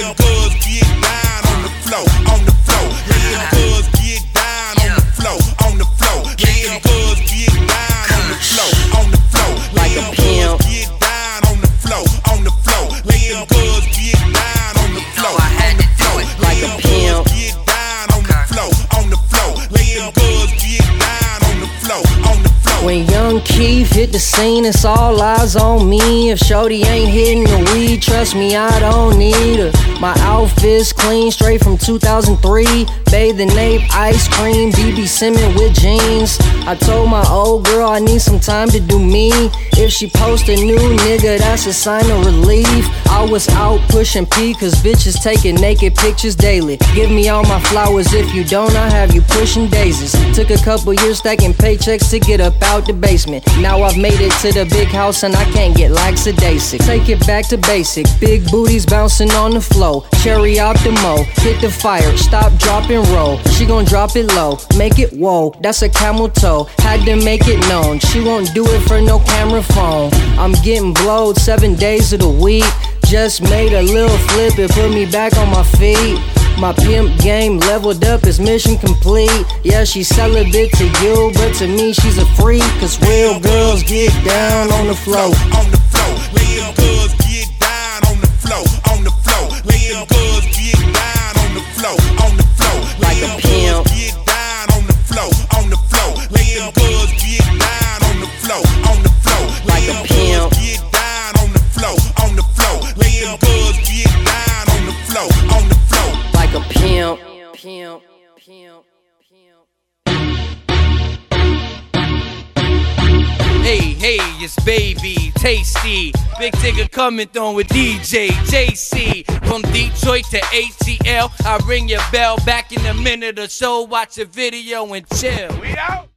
them girls get down on the floor, on the floor. Let them girls get down on the floor, on the floor. Let them girls get down on the floor, on the floor. Like a pimp. Get down on the floor, on the floor. Let them girls get down on the floor, on the floor. Like a pimp. Get down on the floor, on the floor. Let them girls get down on the floor, on the floor. When Young Keith hit the scene, it's all eyes on me. If Shorty ain't hitting the weed, trust me, I don't need her. My outfit's clean, straight from 2003. Bathing ape, ice cream, BB Simmons with jeans. I told my old girl I need some time to do me. If she post a new nigga, that's a sign of relief. I was out pushing P, cause bitches taking naked pictures daily. Give me all my flowers, if you don't, I'll have you pushing daisies. Took a couple years stacking paychecks to get up out the basement. Now I've made it to the big house and I can't get like Sadasic. Take it back to basic, big booties bouncing on the floor. Cherry Optimo, hit the fire, stop, drop and roll. She gon' drop it low, make it whoa, that's a camel toe. Had to make it known, she won't do it for no camera phone. I'm getting blowed 7 days of the week. Just made a little flip, it put me back on my feet. My pimp game leveled up, is mission complete. Yeah, she's celibate to you, but to me she's a freak. Cause real girls get down on the floor. On the floor, let them girls get down on the floor, on the floor. Let them girls get down on the floor, on the floor. Like a pimp. Get down on the floor, on the floor. Let them girls get down on the floor, on the floor. Like a pimp. Get down on the floor, on the floor. Let them girls get down on the floor, on the floor. Like a pimp, pimp, pimp, pimp. Hey, it's Baby Tasty. Big Digger coming on with DJ JC. From Detroit to ATL, I ring your bell back in a minute or so. Watch a video and chill. We out.